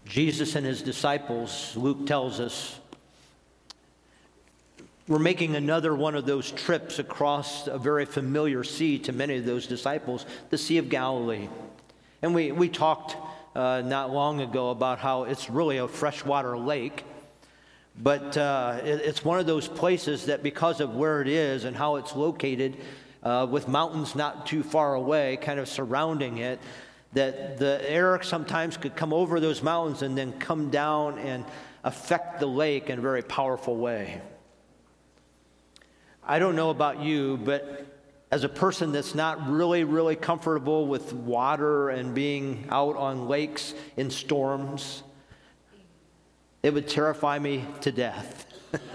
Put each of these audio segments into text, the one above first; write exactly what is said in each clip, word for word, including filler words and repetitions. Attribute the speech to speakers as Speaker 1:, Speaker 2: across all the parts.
Speaker 1: Jesus and his disciples, Luke tells us, were making another one of those trips across a very familiar sea to many of those disciples, the Sea of Galilee. And we, we talked uh, not long ago about how it's really a freshwater lake, but uh, it, it's one of those places that because of where it is and how it's located, uh, with mountains not too far away kind of surrounding it, that the air sometimes could come over those mountains and then come down and affect the lake in a very powerful way. I don't know about you, but as a person that's not really, really comfortable with water and being out on lakes in storms, it would terrify me to death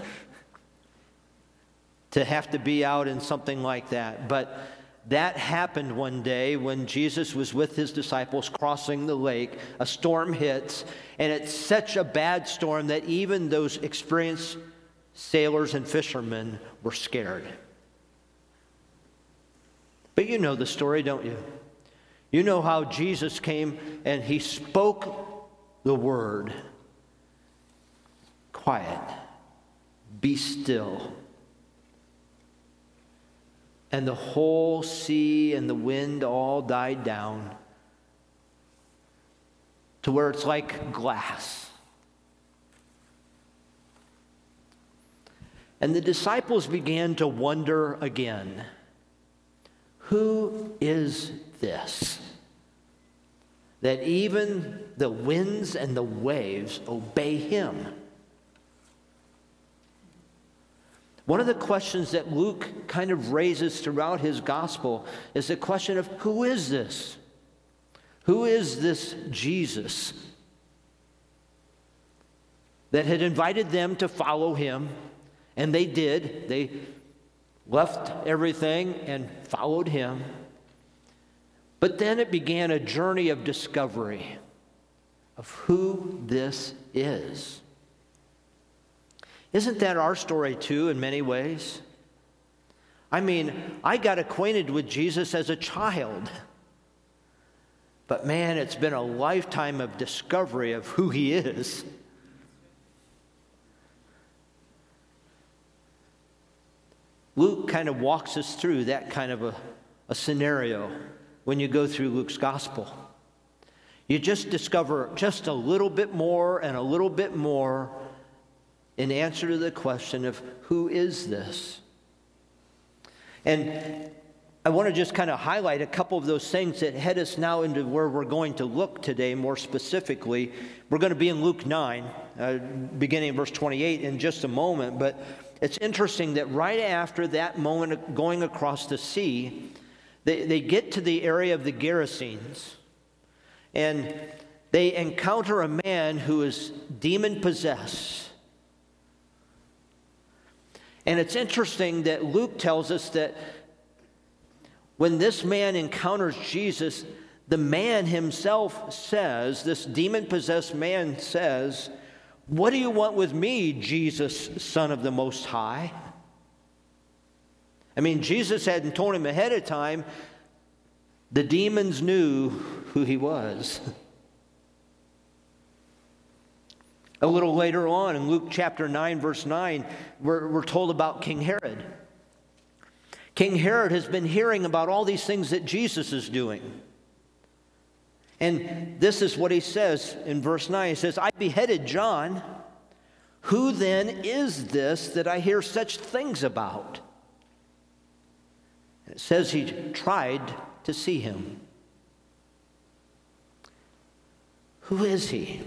Speaker 1: to have to be out in something like that. But that happened one day when Jesus was with his disciples crossing the lake. A storm hits, and it's such a bad storm that even those experienced sailors and fishermen were scared. But you know the story, don't you? You know how Jesus came and he spoke the word. Quiet. Be still. And the whole sea and the wind all died down to where it's like glass. And the disciples began to wonder again, who is this? That even the winds and the waves obey him. One of the questions that Luke kind of raises throughout his gospel is the question of who is this? Who is this Jesus that had invited them to follow him? And they did. They left everything and followed him. But then it began a journey of discovery of who this is. Isn't that our story too in many ways? I mean, I got acquainted with Jesus as a child. But man, it's been a lifetime of discovery of who he is. Luke kind of walks us through that kind of a, a scenario when you go through Luke's gospel. You just discover just a little bit more and a little bit more in answer to the question of who is this? And I want to just kind of highlight a couple of those things that head us now into where we're going to look today more specifically. We're going to be in Luke nine, uh, beginning in verse twenty-eight in just a moment, but it's interesting that right after that moment of going across the sea, they, they get to the area of the Gerasenes, and they encounter a man who is demon-possessed. And it's interesting that Luke tells us that when this man encounters Jesus, the man himself says, this demon-possessed man says, "What do you want with me, Jesus, Son of the Most High?" I mean, Jesus hadn't told him ahead of time. The demons knew who he was. A little later on in Luke chapter nine, verse nine, we're, we're told about King Herod. King Herod has been hearing about all these things that Jesus is doing. And this is what he says in verse nine. He says, "I beheaded John. Who then is this that I hear such things about?" And it says he tried to see him. Who is he?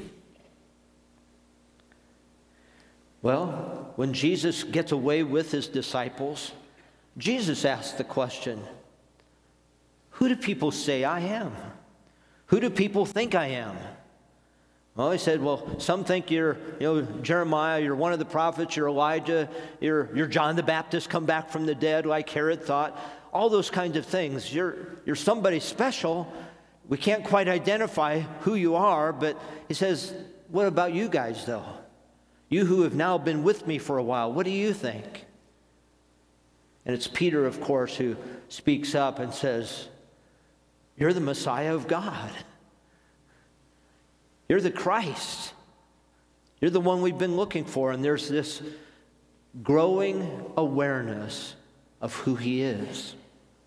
Speaker 1: Well, when Jesus gets away with his disciples, Jesus asks the question, "Who do people say I am? Who do people think I am?" Well, he said, well, some think you're, you know, Jeremiah, you're one of the prophets, you're Elijah, you're, you're John the Baptist come back from the dead, like Herod thought. All those kinds of things. You're, you're somebody special. We can't quite identify who you are, but he says, what about you guys, though? You who have now been with me for a while, what do you think? And it's Peter, of course, who speaks up and says, "You're the Messiah of God. You're the Christ. You're the one we've been looking for. And there's this growing awareness of who he is.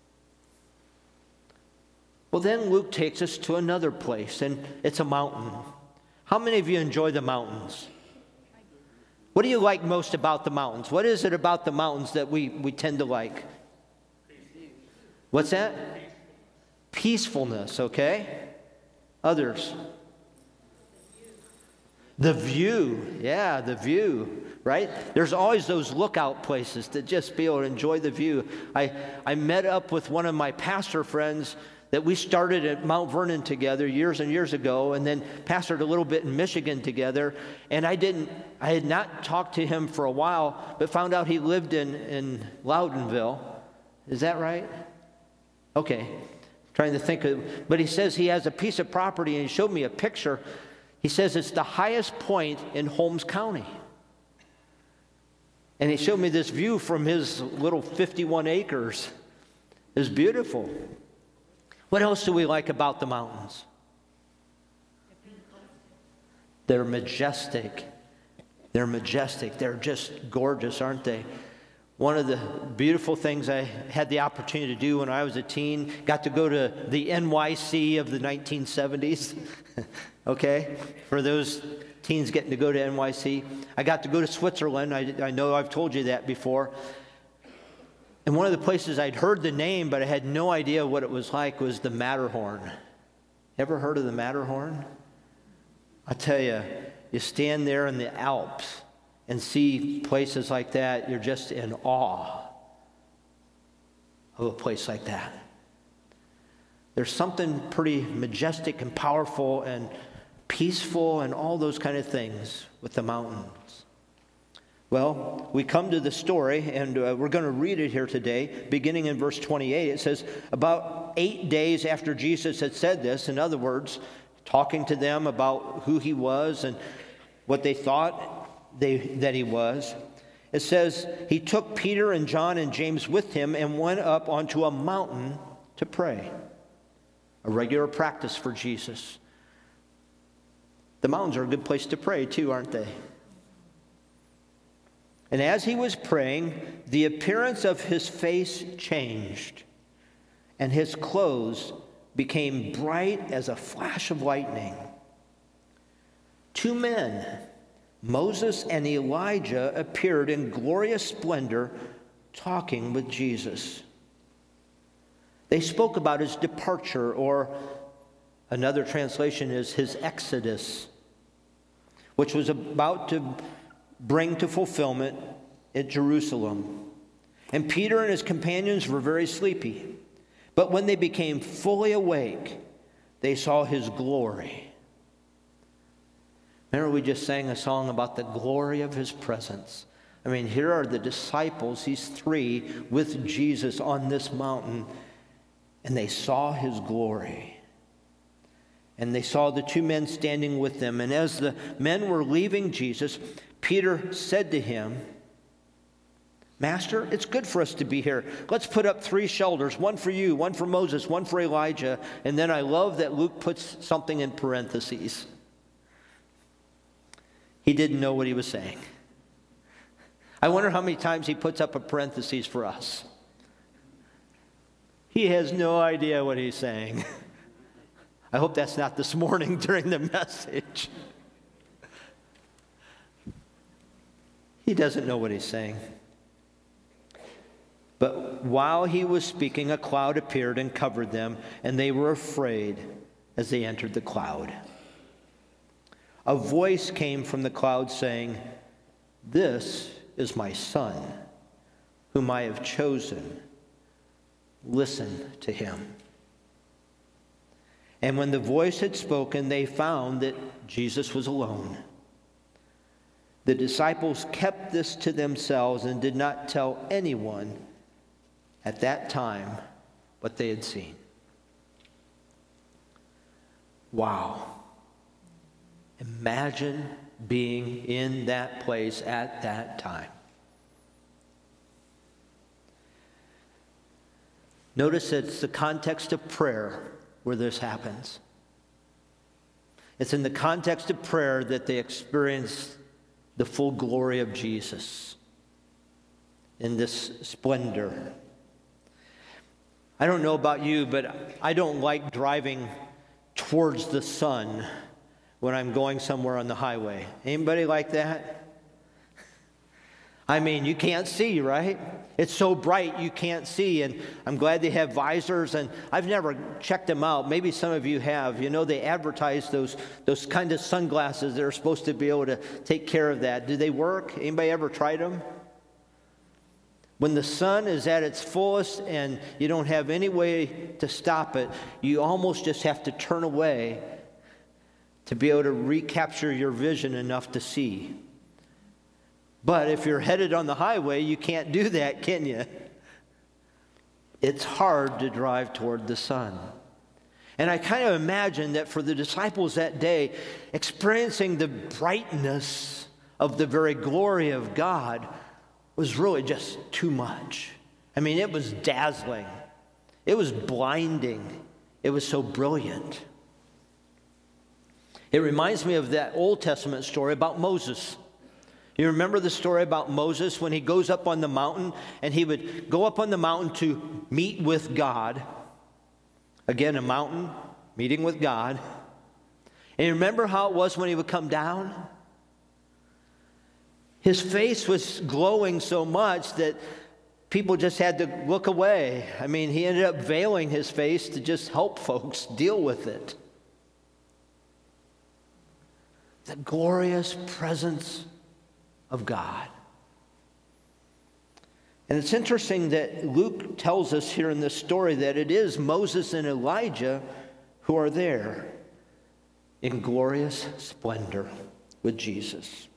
Speaker 1: Well, then Luke takes us to another place, and it's a mountain. How many of you enjoy the mountains? What do you like most about the mountains? What is it about the mountains that we, we tend to like? What's that? Peacefulness, okay? Others? The view. Yeah, the view, right? There's always those lookout places to just be able to enjoy the view. I, I met up with one of my pastor friends that we started at Mount Vernon together years and years ago, and then pastored a little bit in Michigan together. And I didn't, I had not talked to him for a while, but found out he lived in, in Loudonville. Is that right? Okay. Trying to think of, but he says he has a piece of property, and he showed me a picture. He says it's the highest point in Holmes County. And he showed me this view from his little fifty-one acres. It's beautiful. What else do we like about the mountains? They're majestic. They're majestic. They're just gorgeous, aren't they? One of the beautiful things I had the opportunity to do when I was a teen, got to go to the N Y C of the nineteen seventies. Okay? For those teens getting to go to N Y C. I got to go to Switzerland. I, I know I've told you that before. And one of the places I'd heard the name, but I had no idea what it was like, was the Matterhorn. Ever heard of the Matterhorn? I tell you, you stand there in the Alps and see places like that, you're just in awe of a place like that. There's something pretty majestic and powerful and peaceful and all those kind of things with the mountains. Well, we come to the story, and uh, we're going to read it here today, beginning in verse twenty-eight. It says, about eight days after Jesus had said this, in other words, talking to them about who he was and what they thought they, that he was, it says, he took Peter and John and James with him and went up onto a mountain to pray. A regular practice for Jesus. The mountains are a good place to pray too, aren't they? And as he was praying, the appearance of his face changed, and his clothes became bright as a flash of lightning. Two men, Moses and Elijah, appeared in glorious splendor, talking with Jesus. They spoke about his departure, or another translation is his exodus, which was about to bring to fulfillment at Jerusalem. And Peter and his companions were very sleepy. But when they became fully awake, they saw his glory. Remember, we just sang a song about the glory of his presence. I mean, here are the disciples, these three, with Jesus on this mountain, and they saw his glory. And they saw the two men standing with them. And as the men were leaving Jesus, Peter said to him, Master, it's good for us to be here. Let's put up three shelters, one for you, one for Moses, one for Elijah. And then I love that Luke puts something in parentheses. He didn't know what he was saying. I wonder how many times he puts up a parentheses for us. He has no idea what he's saying. I hope that's not this morning during the message. He doesn't know what he's saying. But while he was speaking, a cloud appeared and covered them, and they were afraid as they entered the cloud. A voice came from the cloud saying, "This is my son, whom I have chosen. Listen to him." And when the voice had spoken, they found that Jesus was alone. The disciples kept this to themselves and did not tell anyone at that time what they had seen. Wow. Imagine being in that place at that time. Notice it's the context of prayer where this happens. It's in the context of prayer that they experience the full glory of Jesus in this splendor. I don't know about you, but I don't like driving towards the sun when I'm going somewhere on the highway. Anybody like that? I mean, you can't see, right? It's so bright you can't see, and I'm glad they have visors, and I've never checked them out. Maybe some of you have. You know, they advertise those those kind of sunglasses that are supposed to be able to take care of that. Do they work? Anybody ever tried them? When the sun is at its fullest and you don't have any way to stop it, you almost just have to turn away to be able to recapture your vision enough to see. But if you're headed on the highway, you can't do that, can you? It's hard to drive toward the sun. And I kind of imagine that for the disciples that day, experiencing the brightness of the very glory of God was really just too much. I mean, it was dazzling. It was blinding. It was so brilliant. It reminds me of that Old Testament story about Moses. You remember the story about Moses when he goes up on the mountain, and he would go up on the mountain to meet with God. Again, a mountain, meeting with God. And you remember how it was when he would come down? His face was glowing so much that people just had to look away. I mean, he ended up veiling his face to just help folks deal with it. The glorious presence of God. And it's interesting that Luke tells us here in this story that it is Moses and Elijah who are there in glorious splendor with Jesus.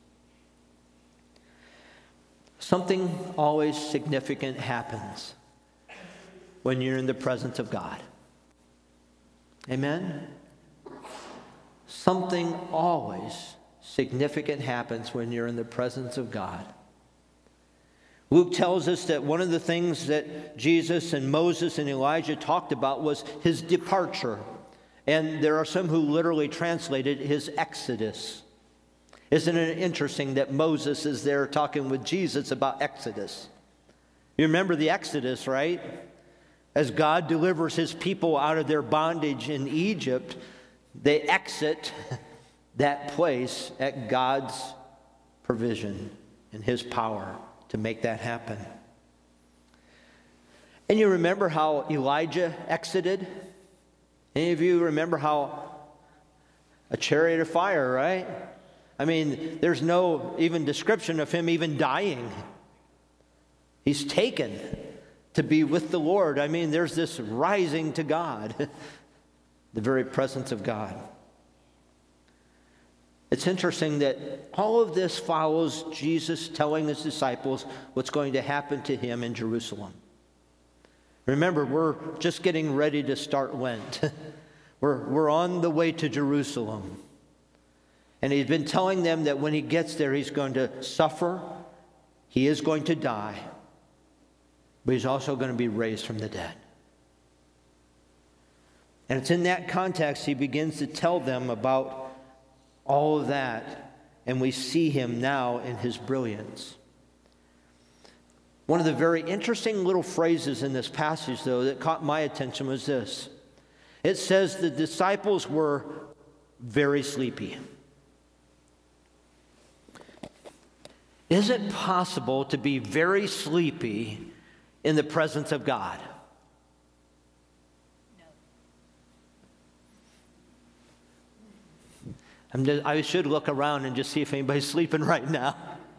Speaker 1: Something always significant happens when you're in the presence of God. Amen? Something always significant happens when you're in the presence of God. Luke tells us that one of the things that Jesus and Moses and Elijah talked about was his departure. And there are some who literally translated his exodus. Isn't it interesting that Moses is there talking with Jesus about Exodus? You remember the Exodus, right? As God delivers his people out of their bondage in Egypt, they exit that place at God's provision and his power to make that happen. And you remember how Elijah exited? Any of you remember how a chariot of fire, right? I mean, there's no even description of him even dying. He's taken to be with the Lord. I mean, there's this rising to God, the very presence of God. It's interesting that all of this follows Jesus telling his disciples what's going to happen to him in Jerusalem. Remember, we're just getting ready to start Lent. we're, we're on the way to Jerusalem. And he's been telling them that when he gets there, he's going to suffer, he is going to die, but he's also going to be raised from the dead. And it's in that context he begins to tell them about all of that, and we see him now in his brilliance. One of the very interesting little phrases in this passage, though, that caught my attention was this. It says the disciples were very sleepy. Is it possible to be very sleepy in the presence of God? I'm just, I should look around and just see if anybody's sleeping right now.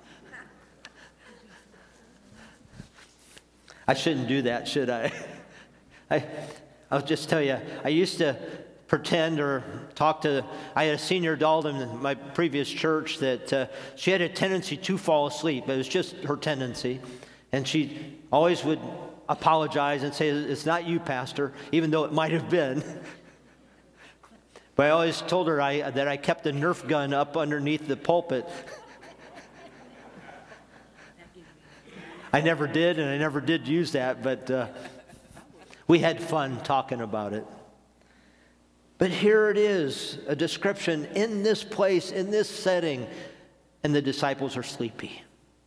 Speaker 1: I shouldn't do that, should I? I? I'll just tell you, I used to pretend or talk to, I had a senior adult in my previous church that uh, she had a tendency to fall asleep. It was just her tendency. And she always would apologize and say, "It's not you, Pastor," even though it might have been. But I always told her I, that I kept a Nerf gun up underneath the pulpit. I never did, and I never did use that, but uh, we had fun talking about it. But here it is, a description in this place, in this setting, and the disciples are sleepy.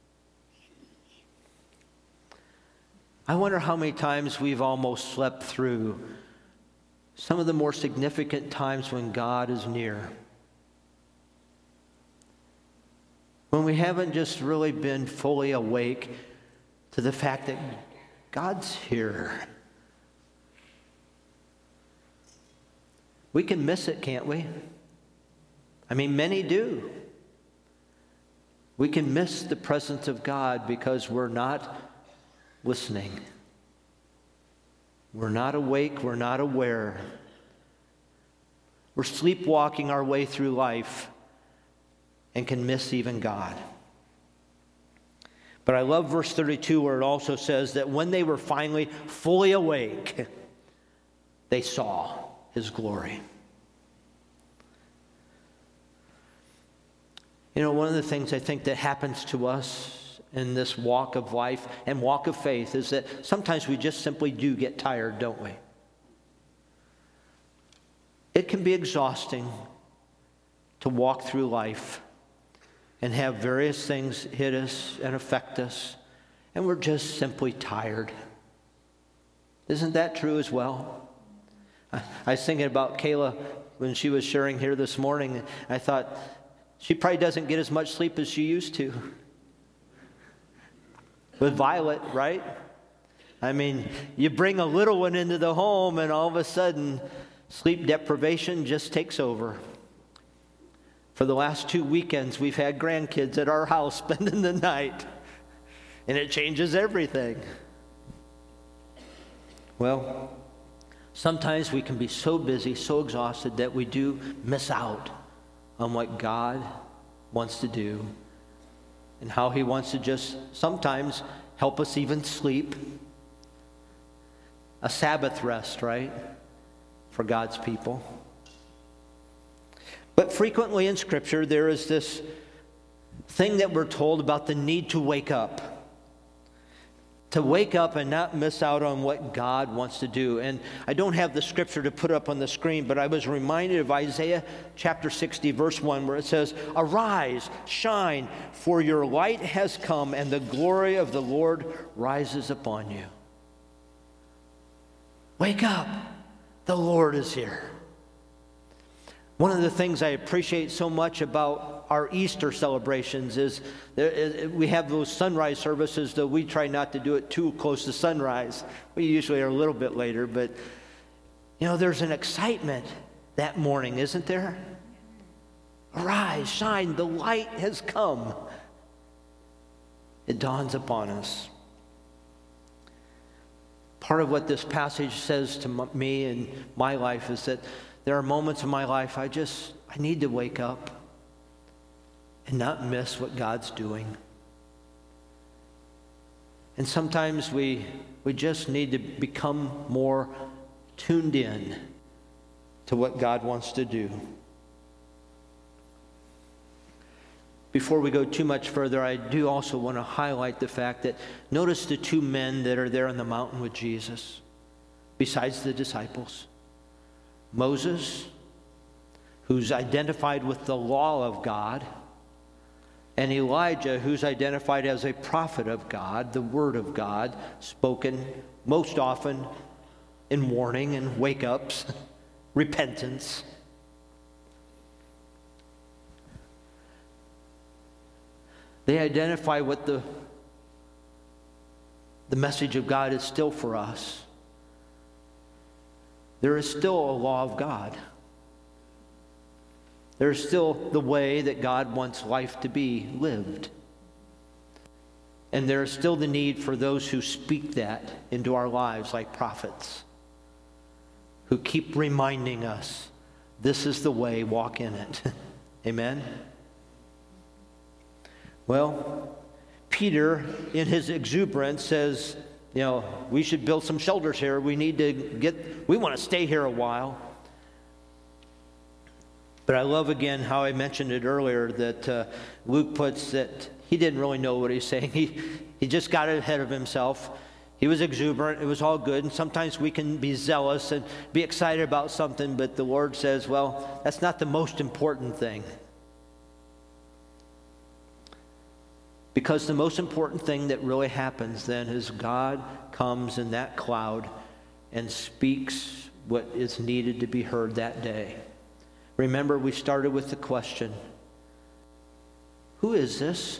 Speaker 1: I wonder how many times we've almost slept through some of the more significant times when God is near. When we haven't just really been fully awake to the fact that God's here. We can miss it, can't we? I mean, many do. We can miss the presence of God because we're not listening. We're not awake, we're not aware. We're sleepwalking our way through life and can miss even God. But I love verse thirty-two where it also says that when they were finally fully awake, they saw His glory. You know, one of the things I think that happens to us in this walk of life and walk of faith is that sometimes we just simply do get tired, don't we? It can be exhausting to walk through life and have various things hit us and affect us, and we're just simply tired. Isn't that true as well? I, I was thinking about Kayla when she was sharing here this morning. I thought, she probably doesn't get as much sleep as she used to. With Violet, right? I mean, you bring a little one into the home and all of a sudden, sleep deprivation just takes over. For the last two weekends, we've had grandkids at our house spending the night. And it changes everything. Well, sometimes we can be so busy, so exhausted that we do miss out on what God wants to do and how He wants to just sometimes help us even sleep. A Sabbath rest, right? For God's people. But frequently in Scripture, there is this thing that we're told about the need to wake up. To wake up and not miss out on what God wants to do. And I don't have the Scripture to put up on the screen, but I was reminded of Isaiah chapter sixty, verse one, where it says, "Arise, shine, for your light has come, and the glory of the Lord rises upon you." Wake up, the Lord is here. One of the things I appreciate so much about our Easter celebrations is there, we have those sunrise services, though we try not to do it too close to sunrise. We usually are a little bit later, but you know, there's an excitement that morning, isn't there? Arise, shine, the light has come. It dawns upon us. Part of what this passage says to me in my life is that there are moments in my life I just, I need to wake up and not miss what God's doing. And sometimes we, we just need to become more tuned in to what God wants to do. Before we go too much further, I do also want to highlight the fact that notice the two men that are there on the mountain with Jesus, besides the disciples. Moses, who's identified with the law of God, and Elijah, who's identified as a prophet of God, the word of God, spoken most often in warning and wake-ups, repentance. They identify what the, the message of God is still for us. There is still a law of God. There is still the way that God wants life to be lived. And there is still the need for those who speak that into our lives like prophets, who keep reminding us, this is the way, walk in it. Amen? Well, Peter, in his exuberance, says, you know, we should build some shelters here. We need to get, we want to stay here a while. But I love again how I mentioned it earlier that uh, Luke puts that he didn't really know what he's saying. He, he just got ahead of himself. He was exuberant. It was all good. And sometimes we can be zealous and be excited about something, but the Lord says, well, that's not the most important thing. Because the most important thing that really happens then is God comes in that cloud and speaks what is needed to be heard that day. Remember, we started with the question, who is this?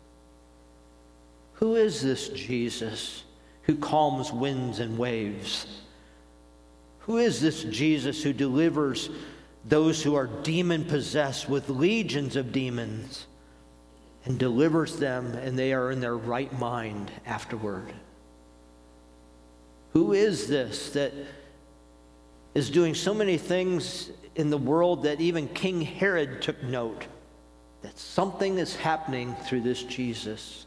Speaker 1: Who is this Jesus who calms winds and waves? Who is this Jesus who delivers those who are demon-possessed with legions of demons and delivers them, and they are in their right mind afterward? Who is this that is doing so many things in the world that even King Herod took note that something is happening through this Jesus?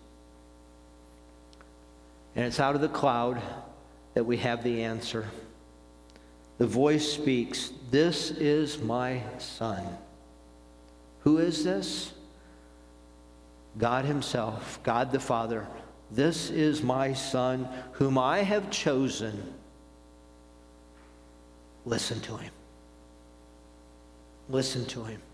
Speaker 1: And it's out of the cloud that we have the answer. The voice speaks, "This is my Son." Who is this? God himself, God the Father. "This is my Son, whom I have chosen." Listen to him. Listen to him.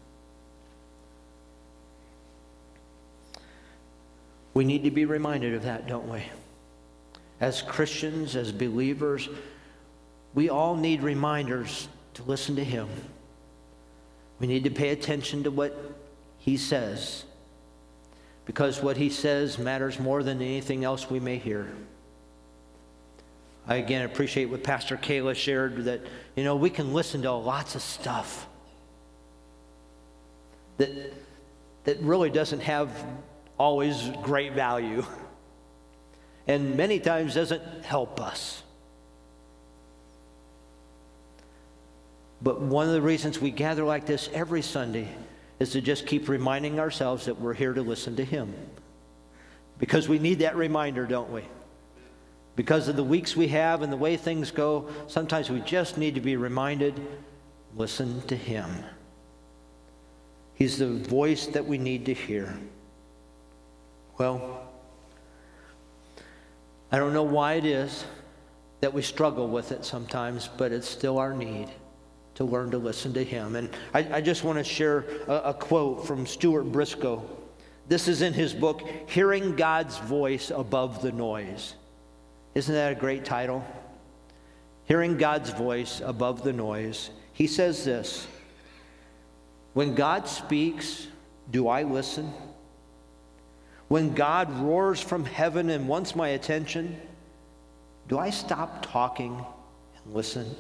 Speaker 1: We need to be reminded of that, don't we? As Christians, as believers, we all need reminders to listen to him. We need to pay attention to what he says, because what he says matters more than anything else we may hear. I again appreciate what Pastor Kayla shared, that, you know, we can listen to lots of stuff that, that really doesn't have always great value, and many times doesn't help us. But one of the reasons we gather like this every Sunday is to just keep reminding ourselves that we're here to listen to him. Because we need that reminder, don't we? Because of the weeks we have and the way things go, sometimes we just need to be reminded, listen to him. He's the voice that we need to hear. Well, I don't know why it is that we struggle with it sometimes, but it's still our need to learn to listen to him. And I, I just want to share a, a quote from Stuart Briscoe. This is in his book, Hearing God's Voice Above the Noise. Isn't that a great title? Hearing God's Voice Above the Noise. He says this, "When God speaks, do I listen? When God roars from heaven and wants my attention, do I stop talking and listen?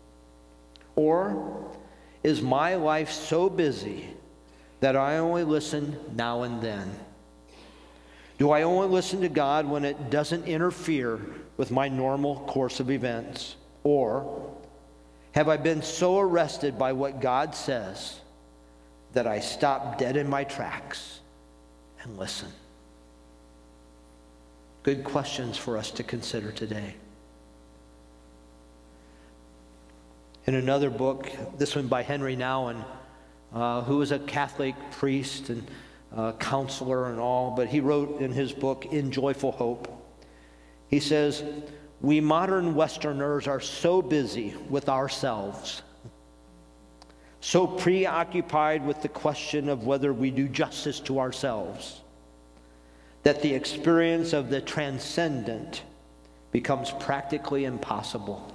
Speaker 1: Or is my life so busy that I only listen now and then? Do I only listen to God when it doesn't interfere with my normal course of events? Or have I been so arrested by what God says that I stop dead in my tracks and listen?" Good questions for us to consider today. In another book, this one by Henry Nouwen, uh, who was a Catholic priest and uh, counselor and all, but he wrote in his book, In Joyful Hope, he says, "We modern Westerners are so busy with ourselves, so preoccupied with the question of whether we do justice to ourselves, that the experience of the transcendent becomes practically impossible.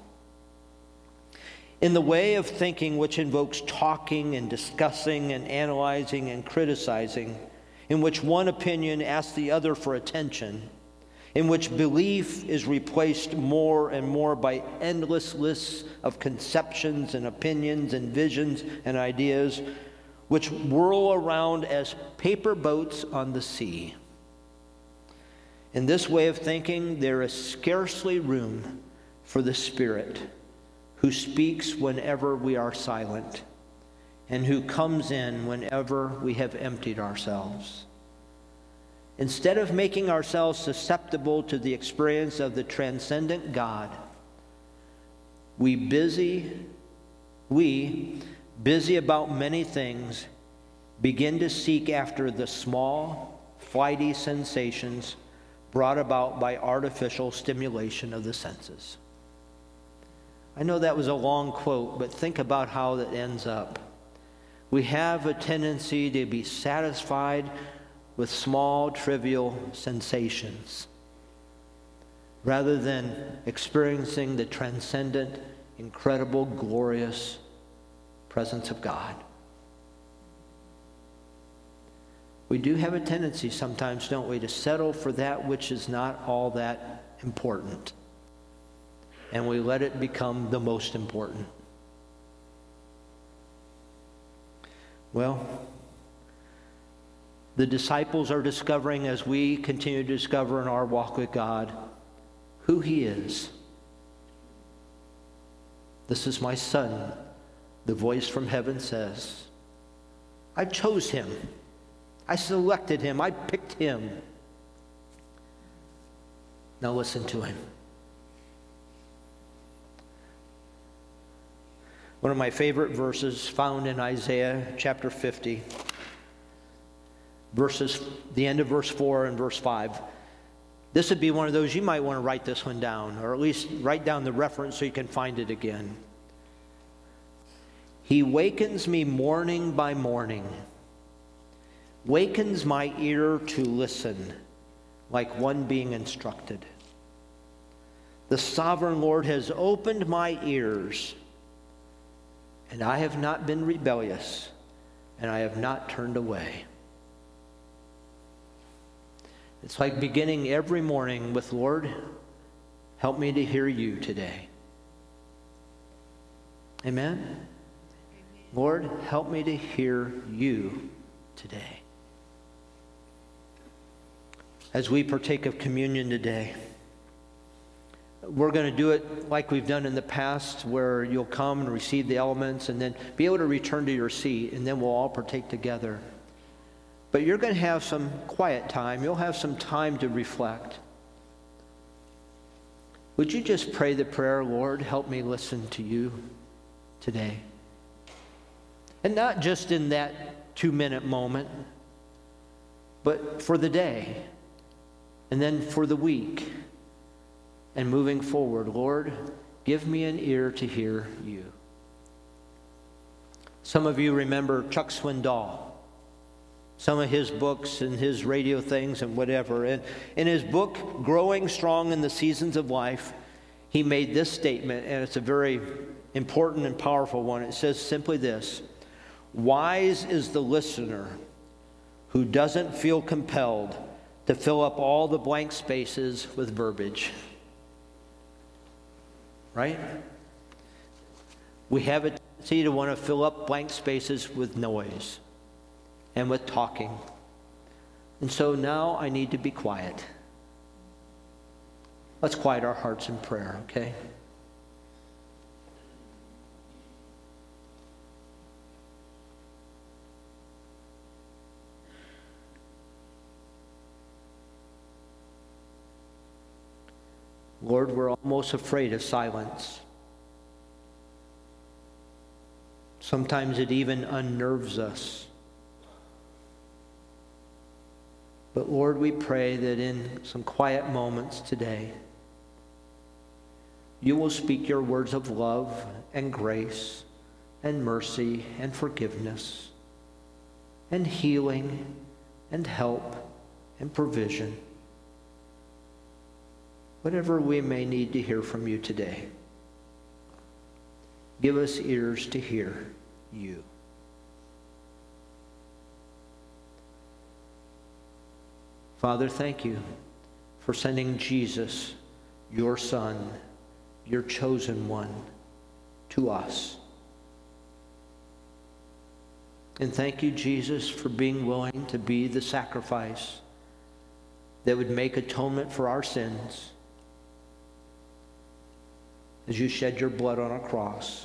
Speaker 1: In the way of thinking which invokes talking and discussing and analyzing and criticizing, in which one opinion asks the other for attention, in which belief is replaced more and more by endless lists of conceptions and opinions and visions and ideas, which whirl around as paper boats on the sea. In this way of thinking, there is scarcely room for the Spirit, who speaks whenever we are silent, and who comes in whenever we have emptied ourselves. Instead of making ourselves susceptible to the experience of the transcendent God, we busy, we, busy about many things, begin to seek after the small, flighty sensations brought about by artificial stimulation of the senses. I know that was a long quote, but think about how that ends up. We have a tendency to be satisfied with small, trivial sensations rather than experiencing the transcendent, incredible, glorious presence of God. We do have a tendency sometimes, don't we, to settle for that which is not all that important. And we let it become the most important. Well, the disciples are discovering, as we continue to discover in our walk with God, who He is. This is my Son, the voice from heaven says. I chose Him. I selected Him. I picked Him. Now listen to Him. One of my favorite verses found in Isaiah chapter fifty, verses, the end of verse four and verse five. This would be one of those, you might want to write this one down, or at least write down the reference so you can find it again. He wakens me morning by morning, wakens my ear to listen, like one being instructed. The sovereign Lord has opened my ears, and I have not been rebellious, and I have not turned away. It's like beginning every morning with, Lord, help me to hear you today. Amen? Amen. Lord, help me to hear you today. As we partake of communion today, we're going to do it like we've done in the past, where you'll come and receive the elements and then be able to return to your seat, and then we'll all partake together. But you're going to have some quiet time. You'll have some time to reflect. Would you just pray the prayer, Lord, help me listen to you today? And not just in that two-minute moment, but for the day, and then for the week, and moving forward. Lord, give me an ear to hear you. Some of you remember Chuck Swindoll. Some of his books and his radio things and whatever. And in his book, Growing Strong in the Seasons of Life, he made this statement, and it's a very important and powerful one. It says simply this: wise is the listener who doesn't feel compelled to fill up all the blank spaces with verbiage. Right? We have a tendency to want to fill up blank spaces with noise and with talking. And so now I need to be quiet. Let's quiet our hearts in prayer, okay? Lord, we're almost afraid of silence. Sometimes it even unnerves us. But Lord, we pray that in some quiet moments today, you will speak your words of love and grace and mercy and forgiveness and healing and help and provision. Whatever we may need to hear from you today, give us ears to hear you. Father, thank you for sending Jesus, your Son, your chosen one, to us. And thank you, Jesus, for being willing to be the sacrifice that would make atonement for our sins as you shed your blood on a cross,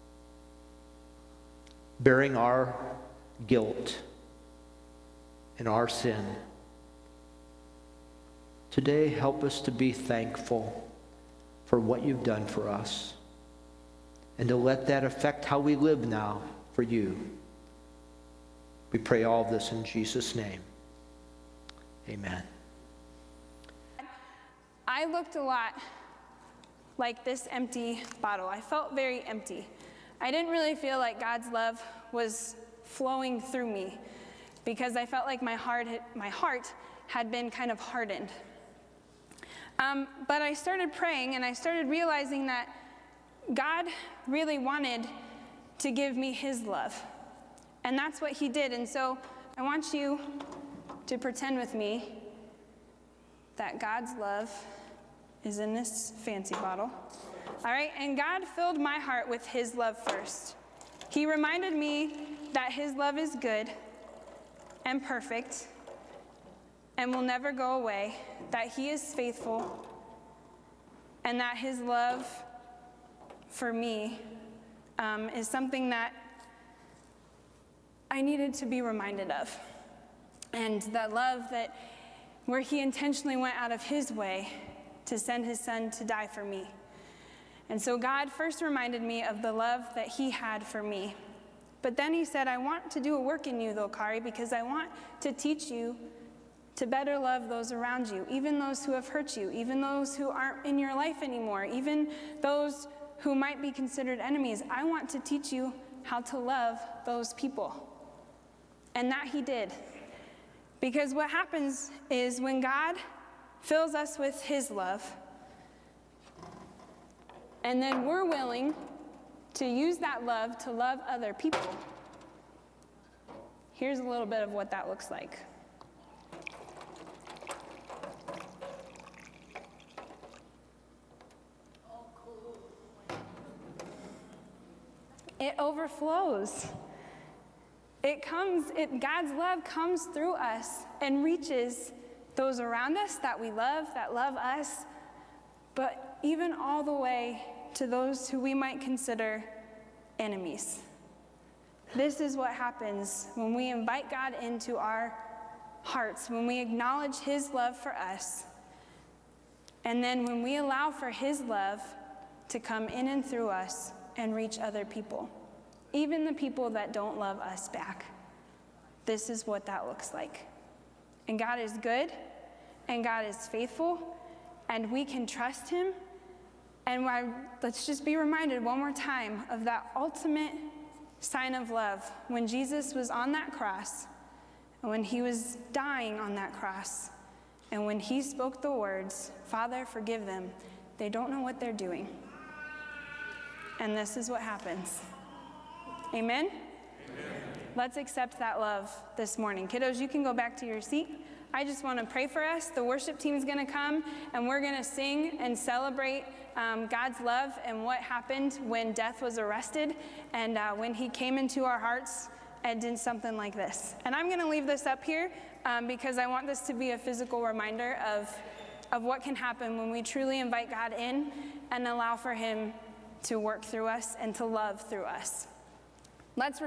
Speaker 1: bearing our guilt and our sin. Today, help us to be thankful for what you've done for us, and to let that affect how we live now for you. We pray all of this in Jesus' name. Amen.
Speaker 2: I looked a lot like this empty bottle. I felt very empty. I didn't really feel like God's love was flowing through me because I felt like my heart, my heart had been kind of hardened. Um, but I started praying, and I started realizing that God really wanted to give me his love. And that's what he did. And so I want you to pretend with me that God's love is in this fancy bottle. All right, and God filled my heart with his love first. He reminded me that his love is good and perfect and will never go away, that he is faithful, and that his love for me um, is something that I needed to be reminded of. And that love that where he intentionally went out of his way to send his son to die for me. And so God first reminded me of the love that he had for me. But then he said, I want to do a work in you, though, Kari, because I want to teach you to better love those around you, even those who have hurt you, even those who aren't in your life anymore, even those who might be considered enemies. I want to teach you how to love those people. And that he did. Because what happens is when God fills us with his love, and then we're willing to use that love to love other people, here's a little bit of what that looks like. It overflows. It comes, it, God's love comes through us and reaches those around us that we love, that love us, but even all the way to those who we might consider enemies. This is what happens when we invite God into our hearts, when we acknowledge his love for us, and then when we allow for his love to come in and through us and reach other people, even the people that don't love us back. This is what that looks like. And God is good, and God is faithful, and we can trust him. And I, let's just be reminded one more time of that ultimate sign of love. When Jesus was on that cross, and when he was dying on that cross, and when he spoke the words, Father, forgive them, they don't know what they're doing. And this is what happens. Amen? Amen? Let's accept that love this morning. Kiddos, you can go back to your seat. I just want to pray for us. The worship team is going to come, and we're going to sing and celebrate um, God's love and what happened when death was arrested and uh, when he came into our hearts and did something like this. And I'm going to leave this up here um, because I want this to be a physical reminder of, of what can happen when we truly invite God in and allow for him to work through us and to love through us. Let's